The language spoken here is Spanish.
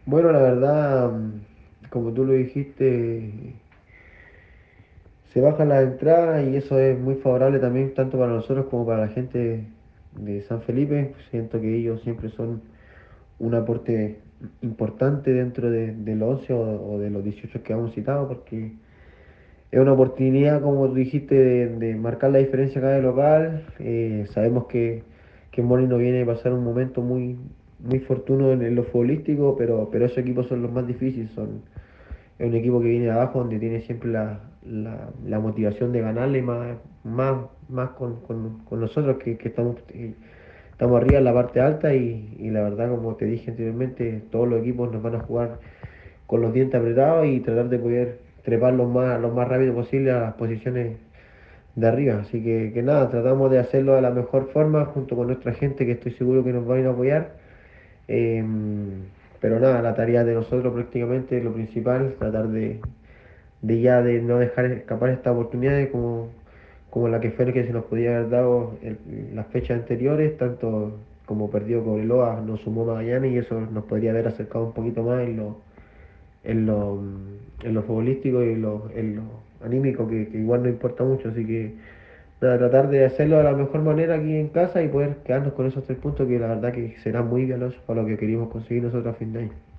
Bueno, la verdad, como tú lo dijiste, se bajan las entradas y eso es muy favorable también tanto para nosotros como para la gente de San Felipe. Siento que ellos siempre son un aporte importante dentro de los 11 o de los 18 que hemos citado, porque es una oportunidad, como tú dijiste, de marcar la diferencia acá de local. Sabemos que Molino viene a pasar un momento muy fortuno en lo futbolístico, pero esos equipos son los más difíciles. Es un equipo que viene de abajo, donde tiene siempre la motivación de ganarle más con nosotros que estamos arriba en la parte alta y la verdad, como te dije anteriormente, todos los equipos nos van a jugar con los dientes apretados y tratar de poder trepar lo más rápido posible a las posiciones de arriba. Así que nada, tratamos de hacerlo de la mejor forma junto con nuestra gente que estoy seguro que nos van a ir a apoyar. Pero nada, la tarea de nosotros prácticamente es lo principal, tratar de no dejar escapar estas oportunidades como la que fue que se nos podía haber dado en las fechas anteriores, tanto como perdió Cobreloa, nos sumó Magallanes y eso nos podría haber acercado un poquito más en lo futbolístico y en lo anímico, que igual no importa mucho. Así que nada, tratar de hacerlo de la mejor manera aquí en casa y poder quedarnos con esos 3 puntos que la verdad que serán muy valiosos para lo que queríamos conseguir nosotros a fin de año.